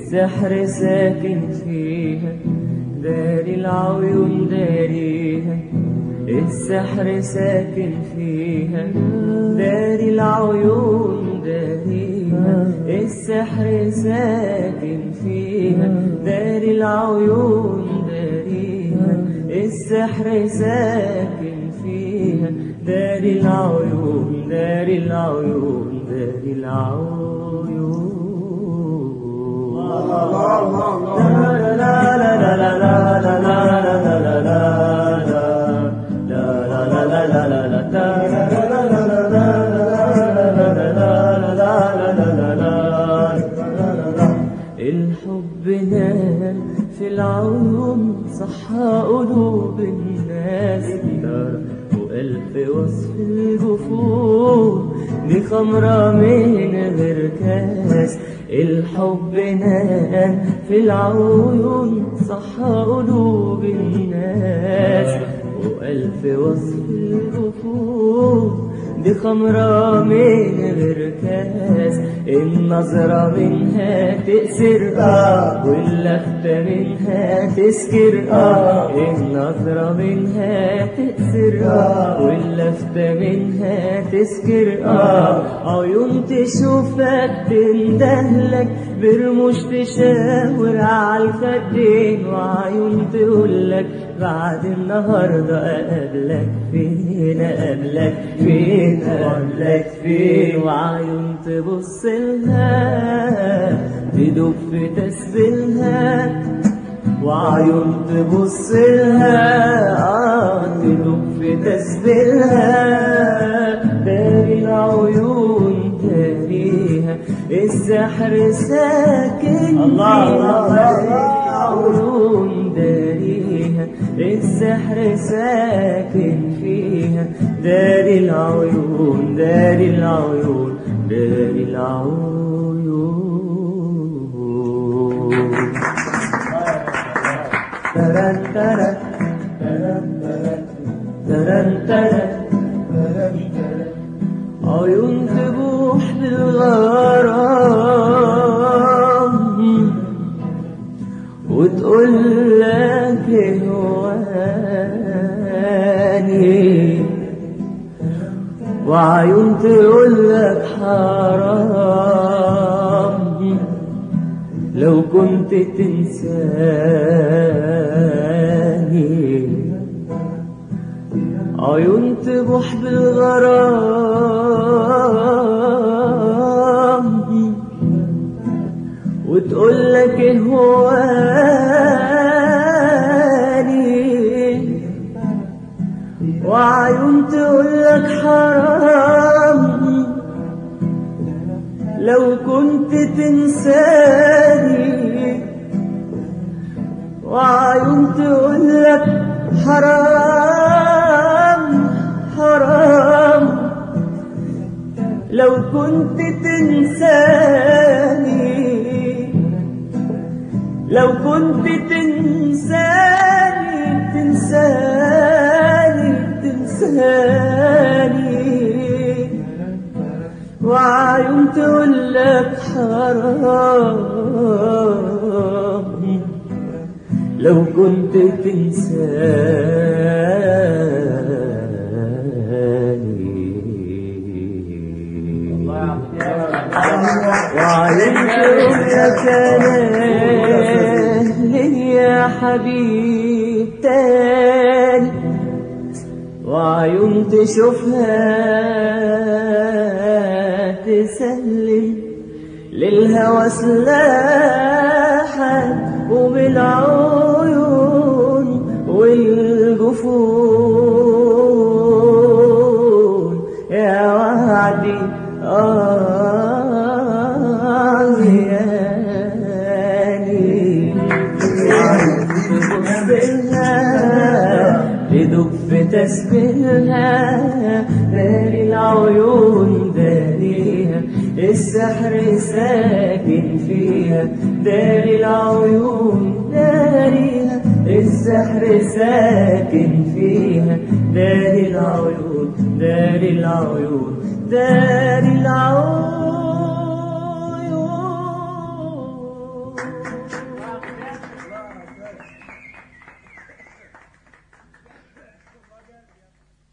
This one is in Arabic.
السحر ساكن فيها، داري العيون داريها. السحر ساكن فيها، داري العيون داريها. السحر ساكن فيها، داري العيون داريها. السحر ساكن فيها، داري العيون داري العيون داري العيون. الحب نام في العيون، صحى قلوب الناس، وألف وصف الجفون، دي خمرة من غير كاس. الحب نام في العيون، صحى قلوب الناس، وألف وصف الجفون، دي خمرة من غير كاس. النظرة منها تأسر واللفتة منها تسكر. النظرة منها تأسر واللفتة منها تسكر. عيون تشوفك تندهلك، برموش تشاور عالخدين، وعيون تقولك بعد النهاردة أقابلك فين، أقابلك فين، أقابلك فين. وعيون تبص لها تدوب في تسبيلها، وعيون تبص لها تدوب في تسبيلها. داري العيون داريها، السحر ساكن فيها. العيون داريها، السحر ساكن فيها. داري العيون داري العيون داري العيون. ترن ترن ترن ترن عيون تبوح بالغرام، وتقول لك هواني، وعيون تقول لك حرام لو كنت تنساني. عيون تبوح بالغرام، وتقول لك هواني، وعيون تقول لك حرام لو كنت تنساني. وعيون تقول لك حرام حرام لو كنت تنساني، لو كنت تنساني تنساني تنساني. وعيون تقول لك حرام لو كنت تنساني. وعيون تقول لك أنا يا حبيب تاني، وعيون تشوفها تسلم للهوى سلاحا، وبالعيون والجفون يا وعدي تدوب في تسبيلها. داري العيون داريها، السحر ساكن فيها. داري العيون داريها، السحر ساكن فيها. داري العيون داري العيون داري العيون.